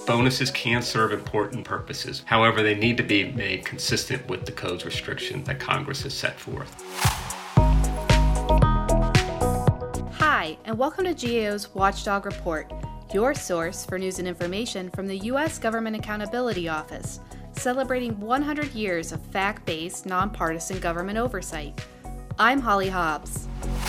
Bonuses can serve important purposes. However, they need to be made consistent with the code's restrictions that Congress has set forth. Hi, and welcome to GAO's Watchdog Report, your source for news and information from the U.S. Government Accountability Office, celebrating 100 years of fact-based, nonpartisan government oversight. I'm Holly Hobbs.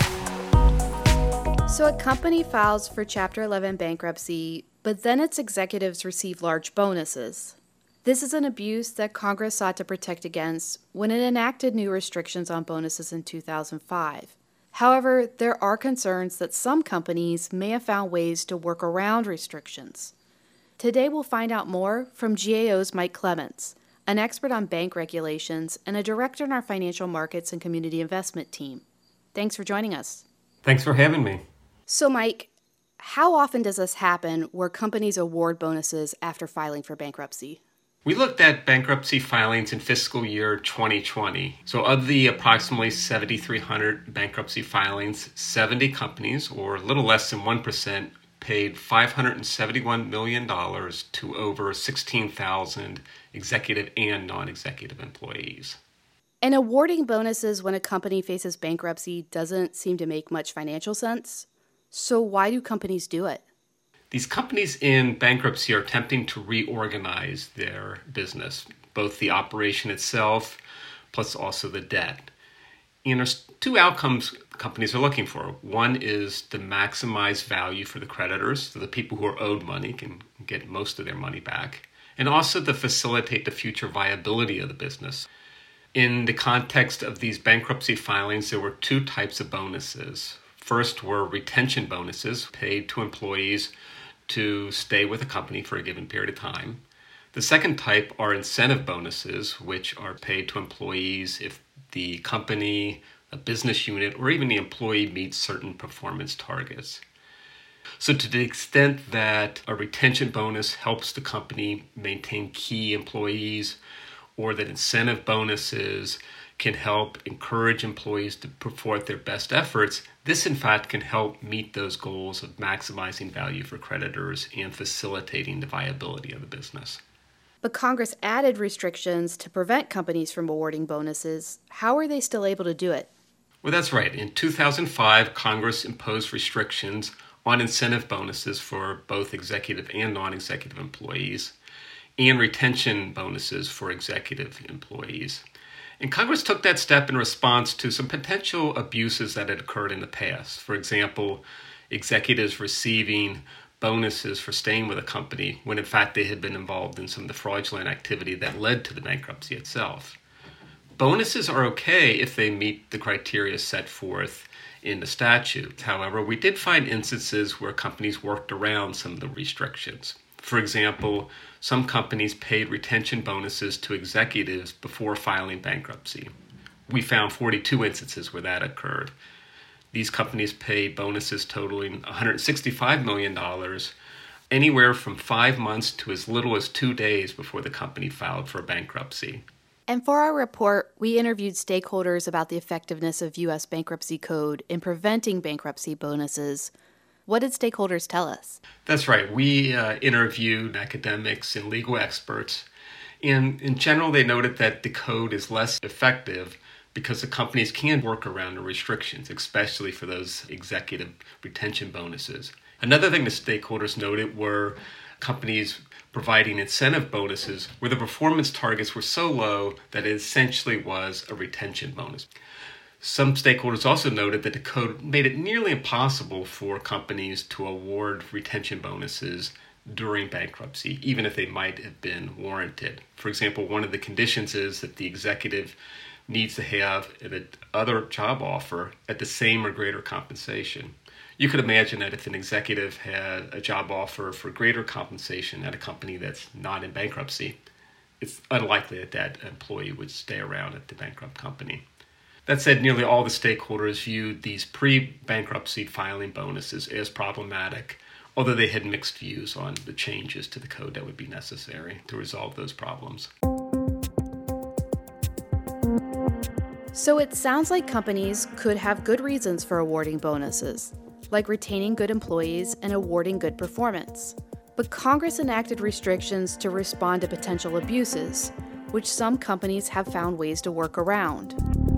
So a company files for Chapter 11 bankruptcy, but then its executives receive large bonuses. This is an abuse that Congress sought to protect against when it enacted new restrictions on bonuses in 2005. However, there are concerns that some companies may have found ways to work around restrictions. Today we'll find out more from GAO's Mike Clements, an expert on bank regulations and a director in our financial markets and community investment team. Thanks for joining us. Thanks for having me. So Mike, how often does this happen where companies award bonuses after filing for bankruptcy? We looked at bankruptcy filings in fiscal year 2020. So of the approximately 7,300 bankruptcy filings, 70 companies, or a little less than 1%, paid $571 million to over 16,000 executive and non-executive employees. And awarding bonuses when a company faces bankruptcy doesn't seem to make much financial sense. So why do companies do it? These companies in bankruptcy are attempting to reorganize their business, both the operation itself, plus also the debt. And there's two outcomes companies are looking for. One is to maximize value for the creditors, so the people who are owed money can get most of their money back, and also to facilitate the future viability of the business. In the context of these bankruptcy filings, there were two types of bonuses. First were retention bonuses paid to employees to stay with a company for a given period of time. The second type are incentive bonuses, which are paid to employees if the company, a business unit, or even the employee meets certain performance targets. So to the extent that a retention bonus helps the company maintain key employees, or that incentive bonuses can help encourage employees to put forth their best efforts, this in fact can help meet those goals of maximizing value for creditors and facilitating the viability of the business. But Congress added restrictions to prevent companies from awarding bonuses. How are they still able to do it? Well, that's right. In 2005, Congress imposed restrictions on incentive bonuses for both executive and non-executive employees, and retention bonuses for executive employees. And Congress took that step in response to some potential abuses that had occurred in the past. For example, executives receiving bonuses for staying with a company when in fact they had been involved in some of the fraudulent activity that led to the bankruptcy itself. Bonuses are okay if they meet the criteria set forth in the statute. However, we did find instances where companies worked around some of the restrictions. For example, some companies paid retention bonuses to executives before filing bankruptcy. We found 42 instances where that occurred. These companies paid bonuses totaling $165 million, anywhere from 5 months to as little as 2 days before the company filed for bankruptcy. And for our report, we interviewed stakeholders about the effectiveness of U.S. bankruptcy code in preventing bankruptcy bonuses. What did stakeholders tell us? That's right. We interviewed academics and legal experts. And in general, they noted that the code is less effective because the companies can work around the restrictions, especially for those executive retention bonuses. Another thing the stakeholders noted were companies providing incentive bonuses where the performance targets were so low that it essentially was a retention bonus. Some stakeholders also noted that the code made it nearly impossible for companies to award retention bonuses during bankruptcy, even if they might have been warranted. For example, one of the conditions is that the executive needs to have another job offer at the same or greater compensation. You could imagine that if an executive had a job offer for greater compensation at a company that's not in bankruptcy, it's unlikely that that employee would stay around at the bankrupt company. That said, nearly all the stakeholders viewed these pre-bankruptcy filing bonuses as problematic, although they had mixed views on the changes to the code that would be necessary to resolve those problems. So it sounds like companies could have good reasons for awarding bonuses, like retaining good employees and awarding good performance. But Congress enacted restrictions to respond to potential abuses, which some companies have found ways to work around.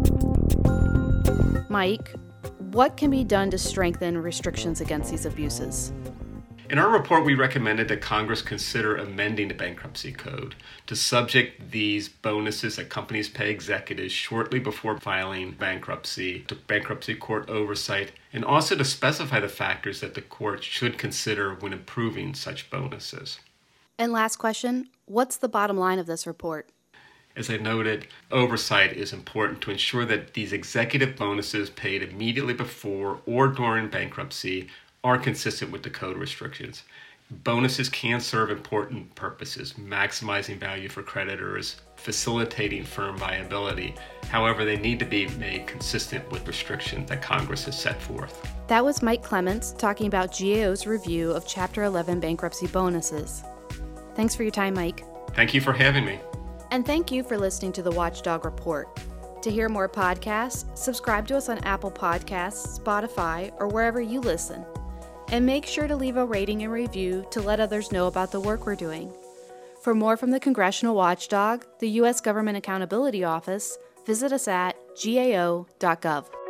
Mike, what can be done to strengthen restrictions against these abuses? In our report, we recommended that Congress consider amending the bankruptcy code to subject these bonuses that companies pay executives shortly before filing bankruptcy to bankruptcy court oversight, and also to specify the factors that the court should consider when approving such bonuses. And last question, what's the bottom line of this report? As I noted, oversight is important to ensure that these executive bonuses paid immediately before or during bankruptcy are consistent with the code restrictions. Bonuses can serve important purposes, maximizing value for creditors, facilitating firm viability. However, they need to be made consistent with restrictions that Congress has set forth. That was Mike Clements talking about GAO's review of Chapter 11 bankruptcy bonuses. Thanks for your time, Mike. Thank you for having me. And thank you for listening to the Watchdog Report. To hear more podcasts, subscribe to us on Apple Podcasts, Spotify, or wherever you listen. And make sure to leave a rating and review to let others know about the work we're doing. For more from the Congressional Watchdog, the U.S. Government Accountability Office, visit us at gao.gov.